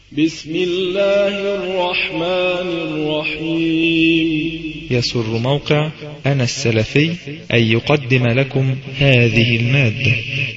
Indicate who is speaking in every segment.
Speaker 1: بسم الله الرحمن الرحيم.
Speaker 2: يسر موقع أنا السلفي أن يقدم لكم هذه المادة.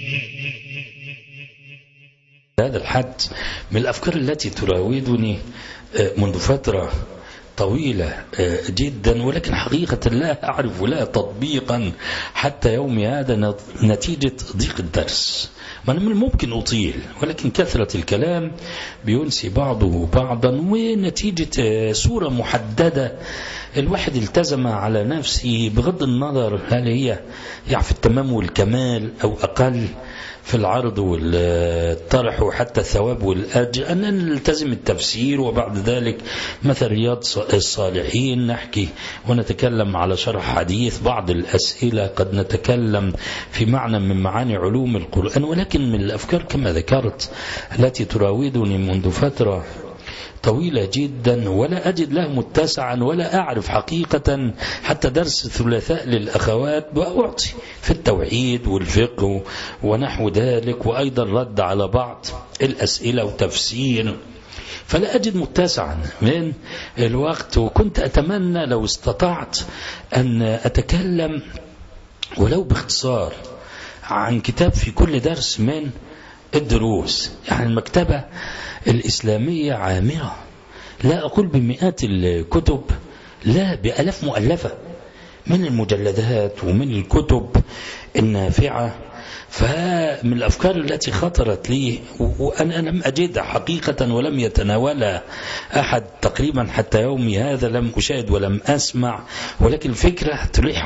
Speaker 3: هذا الحد من الأفكار التي تراودني منذ فترة طويلة جدا، ولكن حقيقة لا أعرف لها تطبيقا حتى يومي هذا نتيجة ضيق الدرس. من الممكن أطيل، ولكن كثرة الكلام بينسي بعضه بعضا، ونتيجة صورة محددة الواحد التزم على نفسه بغض النظر هل هي في التمام والكمال أو أقل في العرض والطرح وحتى الثواب والأجر، أن نلتزم التفسير، وبعد ذلك مثل رياض الصالحين نحكي ونتكلم على شرح حديث، بعض الأسئلة قد نتكلم في معنى من معاني علوم القرآن. ولكن من الأفكار كما ذكرت التي تراودني منذ فترة طويلة جدا ولا أجد له متسعا، ولا أعرف حقيقة حتى درس الثلاثاء للأخوات وأعطي في التوحيد والفقه ونحو ذلك، وأيضا رد على بعض الأسئلة وتفسير، فلا أجد متسعا من الوقت. وكنت أتمنى لو استطعت أن أتكلم ولو باختصار عن كتاب في كل درس من الدروس. يعني المكتبة الإسلامية عامرة، لا أقول بمئات الكتب، لا بألاف مؤلفة من المجلدات ومن الكتب النافعة. فمن الأفكار التي خطرت لي وأنا لم أجدها حقيقة ولم يتناولها أحد تقريبا حتى يومي هذا، لم أشاهد ولم أسمع، ولكن فكرة تلح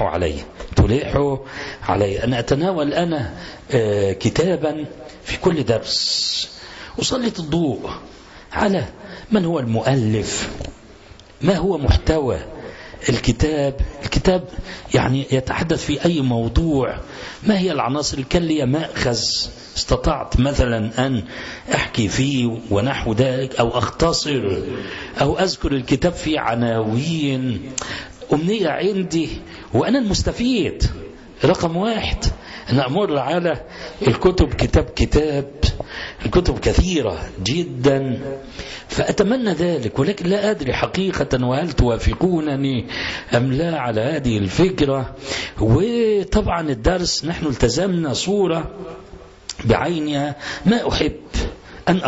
Speaker 3: علي أن أتناول أنا كتابا في كل درس، وسلط الضوء على من هو المؤلف، ما هو محتوى الكتاب يعني يتحدث في أي موضوع، ما هي العناصر الكلية مأخذ استطعت مثلا أن أحكي فيه ونحو ذلك، أو أختصر أو أذكر الكتاب في عناوين. أمنية عندي وأنا المستفيد رقم واحد أن أمر على الكتب كتاب الكتب كثيرة جدا، فأتمنى ذلك، ولكن لا أدري حقيقة وهل توافقونني أم لا على هذه الفكرة. وطبعا الدرس نحن التزمنا صورة بعينها ما أحب أن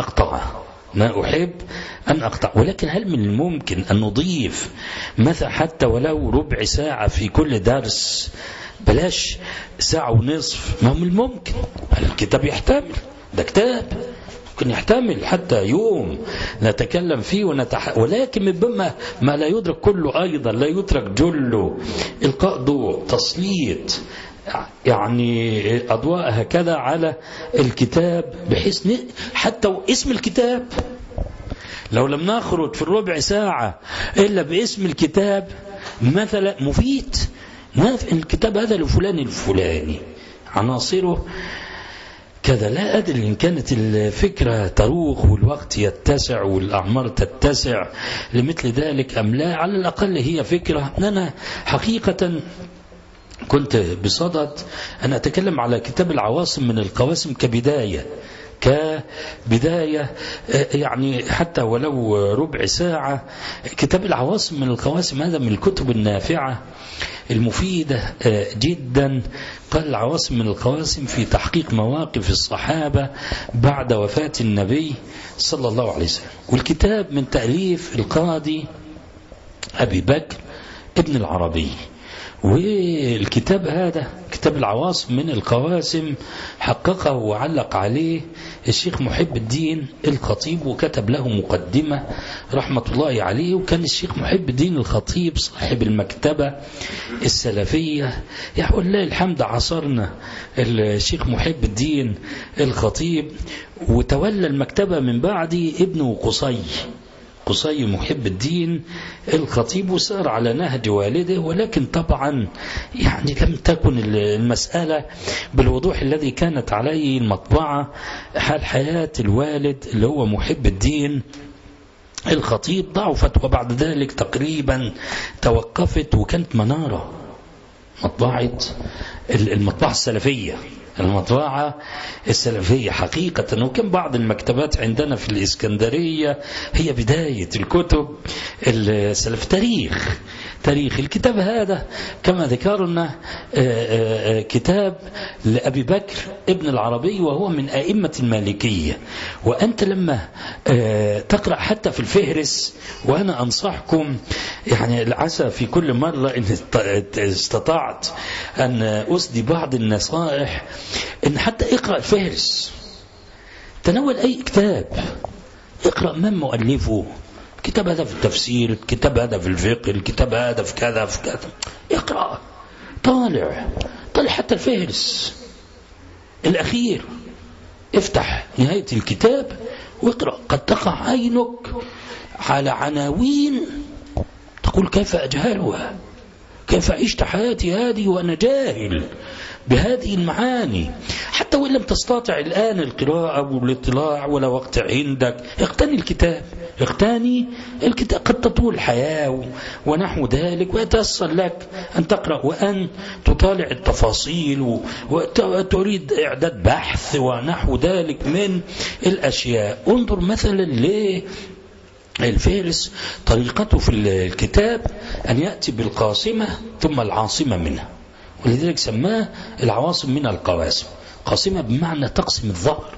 Speaker 3: أقطع، ولكن هل من الممكن أن نضيف مثلا حتى ولو ربع ساعة في كل درس، بلاش ساعة ونصف، ما هو من الممكن. الكتاب يحتمل، ده كتاب ممكن يحتمل حتى يوم نتكلم فيه ولكن من ما لا يدرك كله أيضا لا يترك جله، إلقاء ضوء، تسليط يعني أضواء هكذا على الكتاب، بحيث حتى اسم الكتاب لو لم نخرج في الربع ساعة إلا باسم الكتاب مثلا مفيد، الكتاب هذا لفلان الفلاني عناصره كذا. لا أدري إن كانت الفكرة تروخ والوقت يتسع والأعمار تتسع لمثل ذلك أم لا. على الأقل هي فكرة. أنا حقيقة كنت بصدد أن أتكلم على كتاب العواصم من القواسم كبداية يعني حتى ولو ربع ساعة. كتاب العواصم من القواسم هذا من الكتب النافعة المفيدة جدا. قال العواصم من القواسم في تحقيق مواقف الصحابة بعد وفاة النبي صلى الله عليه وسلم، والكتاب من تأليف القاضي أبي بكر ابن العربي. والكتاب هذا كتاب العواصم من القواسم حققه وعلق عليه الشيخ محب الدين الخطيب، وكتب له مقدمة رحمة الله عليه. وكان الشيخ محب الدين الخطيب صاحب المكتبة السلفية، يعني والله الحمد عصرنا الشيخ محب الدين الخطيب، وتولى المكتبة من بعد ابنه قصي محب الدين الخطيب، وسار على نهج والده. ولكن طبعا يعني لم تكن المسألة بالوضوح الذي كانت عليه المطبعة حال حياة الوالد اللي هو محب الدين الخطيب، ضعفت وبعد ذلك تقريبا توقفت. وكانت منارة مطبعة المطبعة السلفية المطبعة السلفية حقيقة. وكان بعض المكتبات عندنا في الإسكندرية هي بداية الكتب السلف. تاريخ الكتاب هذا كما ذكرنا كتاب لأبي بكر ابن العربي، وهو من أئمة المالكية. وأنت لما تقرأ حتى في الفهرس، وأنا أنصحكم يعني عسى في كل مرة إن استطعت أن أسدي بعض النصائح، إن حتى اقرأ الفهرس، تناول أي كتاب، اقرأ من مؤلفه، الكتاب هذا في التفسير، الكتاب هذا في الفقه، الكتاب هذا في كذا في كذا، اقرأ، طالع حتى الفهرس الأخير، افتح نهاية الكتاب واقرأ. قد تقع عينك على عناوين تقول كيف أجهلها، كيف عشت حياتي هذه وأنا جاهل بهذه المعاني. حتى وإن لم تستطع الآن القراءة والاطلاع ولا وقت عندك، اقتني الكتاب. قد تطول الحياة ونحو ذلك، ويتيسر لك أن تقرأ وأن تطالع التفاصيل وتريد إعداد بحث ونحو ذلك من الأشياء. انظر مثلا الفهرس، طريقته في الكتاب أن يأتي بالقاسمة ثم العاصمة منها، ولذلك سماه العواصم من القواسم. قاسمة بمعنى تقسم الظهر،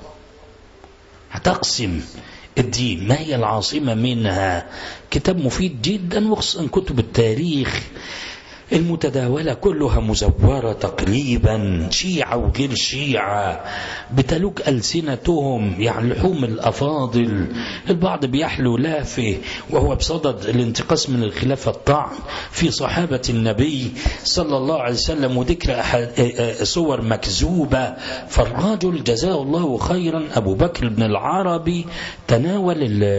Speaker 3: هتقسم الدين. ما هي العاصمة منها؟ كتاب مفيد جدا، وخصوصا كتب التاريخ المتداولة كلها مزورة تقريبا، شيعة وغير شيعة، بتلوك ألسنتهم يعني لحوم الأفاضل. البعض بيحلو لافه وهو بصدد الانتقاص من الخلافة، الطعن في صحابة النبي صلى الله عليه وسلم، وذكر صور مكذوبة. فالرجل جزاه الله خيرا أبو بكر بن العربي تناول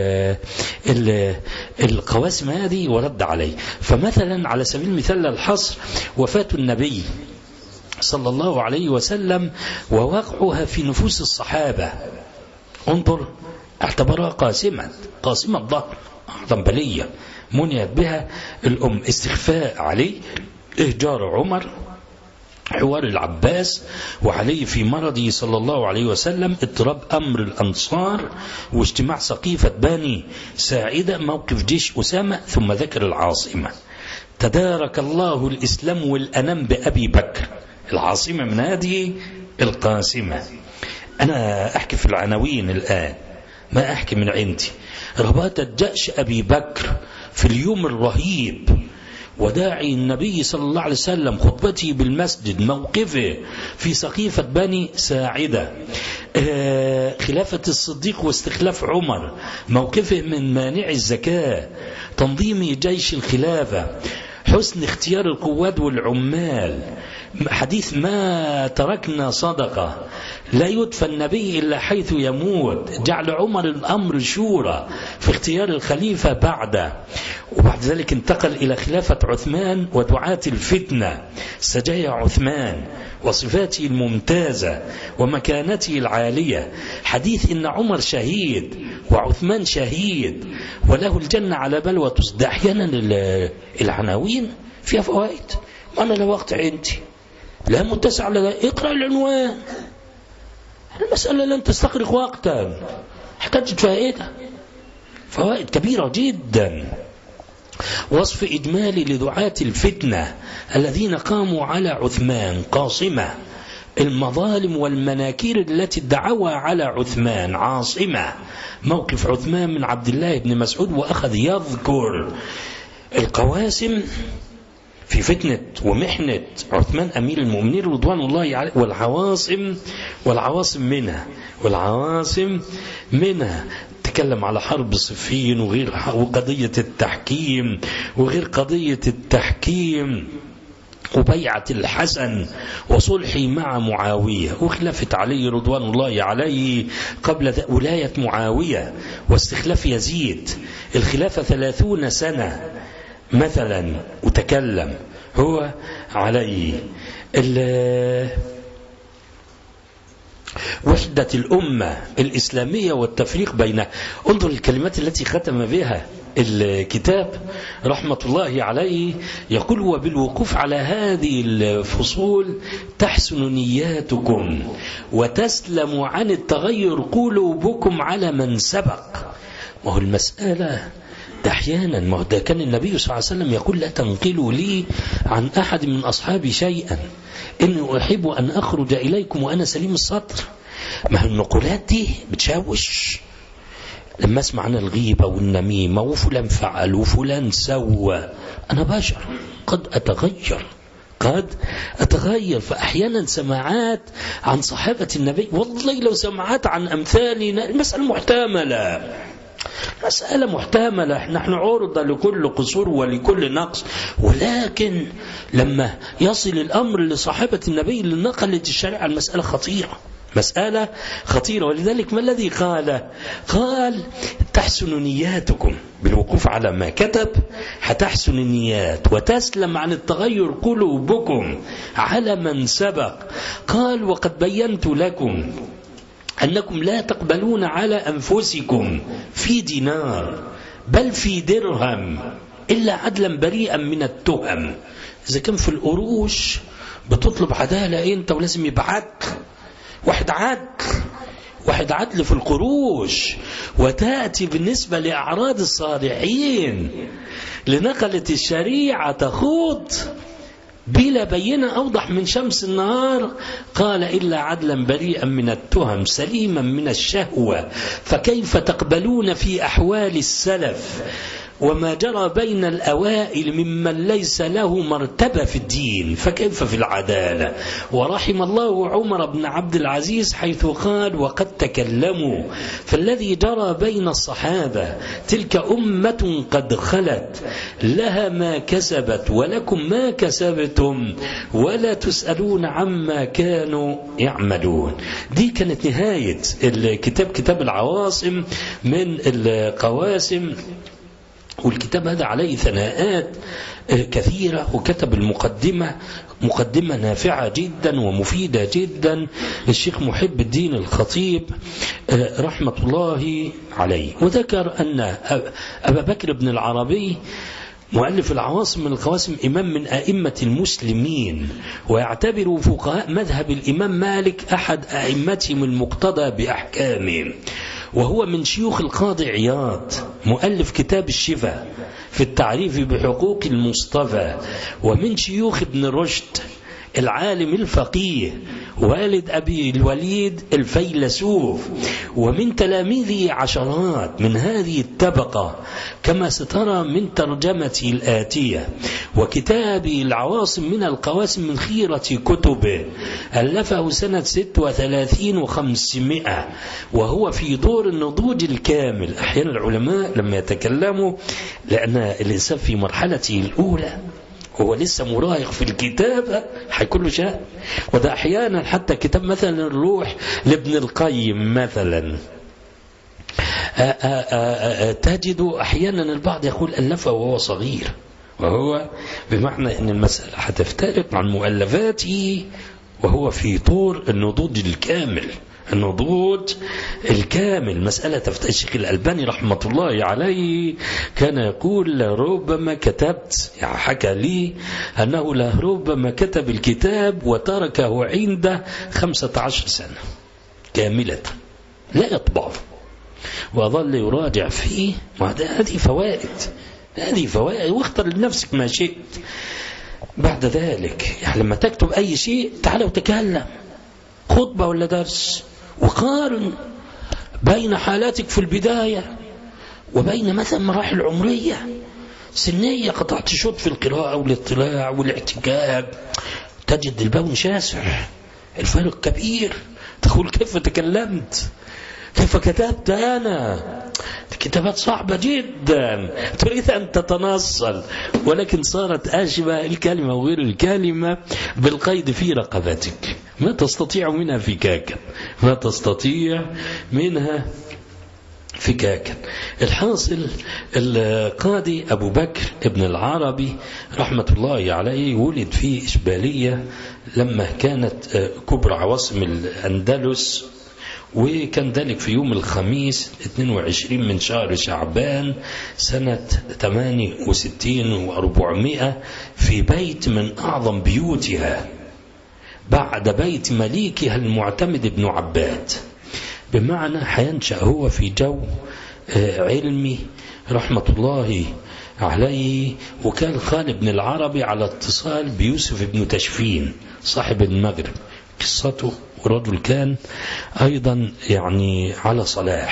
Speaker 3: القواسم هذه ورد عليه. فمثلا على سبيل المثال الحصر، وفاة النبي صلى الله عليه وسلم ووقعها في نفوس الصحابة، انظر، اعتبرها قاسمة ظهر، أعظم بلية منيت بها الأم. استخفاء عليه، إهجار عمر، حوار العباس وعليه في مرضه صلى الله عليه وسلم، اضطراب أمر الأنصار، واجتماع سقيفة بني ساعدة، موقف جيش أسامة، ثم ذكر العاصمة. تدارك الله الإسلام والأنام بأبي بكر، العاصمة من هذه القاسمة. أنا أحكي في العناوين الآن، ما أحكي من عندي. رباطة جأش أبي بكر في اليوم الرهيب، وداعي النبي صلى الله عليه وسلم، خطبته بالمسجد، موقفه في سقيفة بني ساعدة، خلافة الصديق واستخلاف عمر، موقفه من مانع الزكاة، تنظيم جيش الخلافة، حسن اختيار القواد والعمال، حديث ما تركنا صدقة، لا يدفى النبي إلا حيث يموت، جعل عمر الأمر شورى في اختيار الخليفة بعده. وبعد ذلك انتقل إلى خلافة عثمان ودعاة الفتنة، سجايا عثمان وصفاته الممتازة ومكانته العالية، حديث إن عمر شهيد وعثمان شهيد وله الجنة على بلوى تصدى. أحيانا العناوين فيها فوائد، أنا لا وقت عندي، لا متسع لها، اقرأ العنوان، المسألة لن تستغرق وقتا، احتاجت فوائد كبيرة جدا. وصف إجمالي لدعاة الفتنة الذين قاموا على عثمان، قاصمة، المظالم والمناكير التي ادعوا على عثمان، عاصمة، موقف عثمان من عبد الله بن مسعود، وأخذ يذكر القواسم في فتنة ومحنة عثمان أمير المؤمنين رضوان الله عليه، والعواصم منها تكلم على حرب صفين وقضية التحكيم وغير قضية التحكيم، وبيعة الحسن وصلحي مع معاوية، وخلافة علي رضوان الله عليه قبل ولاية معاوية، واستخلاف يزيد، الخلافة 30 سنة مثلا، وتكلم هو عليه وحدة الأمة الإسلامية والتفريق بينها. انظر الكلمات التي ختم بها الكتاب رحمة الله عليه يقول: وبالوقوف على هذه الفصول تحسن نياتكم وتسلم عن التغير قلوبكم على من سبق. ما هو المسألة ده أحيانا، ما هو ده كان النبي صلى الله عليه وسلم يقول: لا تنقلوا لي عن أحد من أصحابي شيئا إني أحب أن أخرج إليكم وأنا سليم الصدر. ما هو النقولات دي بتشوش. لما اسمع عن الغيبة والنميمة وفلان فعل وفلان سوى، أنا بشر قد أتغير. فأحيانا سماعات عن صحابة النبي، والله لو سماعات عن أمثالنا المسألة محتملة، نحن عرضة لكل قصور ولكل نقص، ولكن لما يصل الأمر لصحابة النبي اللي نقلت الشريعة المسألة خطيرة. ولذلك ما الذي قال تحسن نياتكم بالوقوف على ما كتب، هتحسن النيات وتسلم عن التغير قلوبكم على من سبق. قال: وقد بينت لكم أنكم لا تقبلون على أنفسكم في دينار بل في درهم إلا عدلا بريئا من التهم. إذا كان في القروش بتطلب عدالة أنت ولازم يبقى واحد عدل في القروش، وتأتي بالنسبة لأعراض الصالحين لنقلة الشريعة تخوض بلا بينة أوضح من شمس النهار. قال: إلا عدلا بريئا من التهم سليما من الشهوة. فكيف تقبلون في أحوال السلف وما جرى بين الأوائل ممن ليس له مرتبة في الدين، فكيف في العدالة؟ ورحم الله عمر بن عبد العزيز حيث قال: وقد تكلموا فالذي جرى بين الصحابة تلك أمة قد خلت لها ما كسبت ولكم ما كسبتم ولا تسألون عما كانوا يعملون. دي كانت نهاية الكتاب، كتاب العواصم من القواسم. والكتاب هذا عليه ثناءات كثيرة، وكتب مقدمة نافعة جدا ومفيدة جدا الشيخ محب الدين الخطيب رحمة الله عليه. وذكر أن أبا بكر بن العربي مؤلف العواصم من القواسم إمام من أئمة المسلمين، ويعتبر فقهاء مذهب الإمام مالك أحد أئمتهم المقتدى بأحكامهم، وهو من شيوخ القاضي عياض مؤلف كتاب الشفاء في التعريف بحقوق المصطفى، ومن شيوخ ابن رشد العالم الفقيه والد أبي الوليد الفيلسوف، ومن تلاميذه عشرات من هذه الطبقة كما سترى من ترجمته الآتية. وكتابه العواصم من القواسم من خيرة كتبه، ألفه سنة 36 و500، وهو في دور النضوج الكامل. أحيانا العلماء لما يتكلموا، لأن الإنسان في مرحلته الأولى هو لسه مراهق في الكتابة هيكون له شأن، وده أحيانا حتى كتاب مثلا الروح لابن القيم مثلا تجد أحيانا البعض يقول ألفه وهو صغير، وهو بمعنى أن المسألة هتفترق عن مؤلفاته وهو في طور النضوج الكامل. مسألة الشيخ الألباني رحمة الله عليه كان يقول: لربما كتبت، يعني حكى لي أنه لربما كتب الكتاب وتركه عنده 15 سنة كاملة لا يطبعه، وظل يراجع فيه. هذه فوائد، واختر لنفسك ما شئت. بعد ذلك يعني لما تكتب أي شيء تعال وتكلم، خطبة ولا درس، وقارن بين حالاتك في البداية وبين مثلا مراحل عمرية سنية قطعت شوط في القراءة والاطلاع والاعتكاف، تجد البون شاسع، الفرق كبير. تقول: كيف تكلمت، كيف كتبت أنا؟ كتابات صعبة جدا، تريد أن تتنصل، ولكن صارت أشبه الكلمة وغير الكلمة بالقيد في رقبتك، ما تستطيع منها فكاكا. الحاصل القاضي أبو بكر ابن العربي رحمة الله عليه ولد في إشبالية لما كانت كبرى عواصم الأندلس، وكان ذلك في يوم الخميس 22 من شهر شعبان سنة 68 و400 في بيت من أعظم بيوتها بعد بيت مليكها المعتمد بن عباد. بمعنى هينشأ هو في جو علمي رحمة الله عليه. وكان خالد بن العربي على اتصال بيوسف بن تشفين صاحب المغرب قصته، ورجل كان أيضا يعني على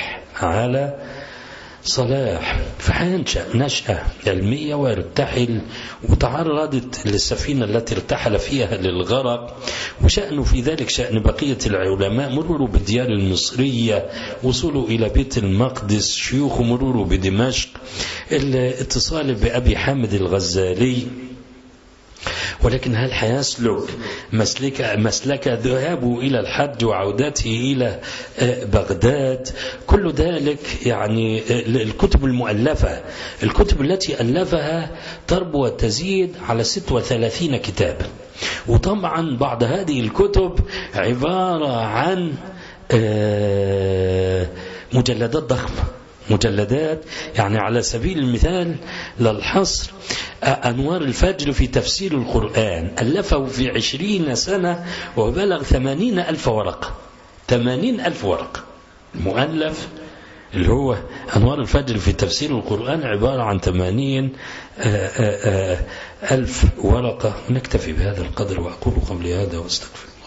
Speaker 3: صلاح فحينشأ نشأة علمية ويرتحل. وتعرضت للسفينة التي ارتحل فيها للغرق، وشأنه في ذلك شأن بقية العلماء، مروروا بالديار المصرية، وصولوا إلى بيت المقدس، شيوخ مروروا بدمشق، الاتصال بأبي حامد الغزالي. ولكن هل حيسلك مسلك ذهابه إلى الحج وعودته إلى بغداد؟ كل ذلك يعني الكتب المؤلفة، الكتب التي ألفها تربو وتزيد على 36 كتابا. وطبعا بعض هذه الكتب عبارة عن مجلدات ضخمة، مجلدات يعني على سبيل المثال للحصر أنوار الفجر في تفسير القرآن ألفه في 20 سنة وبلغ 80,000 ورقة. 80,000 ورقة المؤلف اللي هو أنوار الفجر في تفسير القرآن عبارة عن 80,000 ورقة. نكتفي بهذا القدر وأقول قولي هذا واستغفر.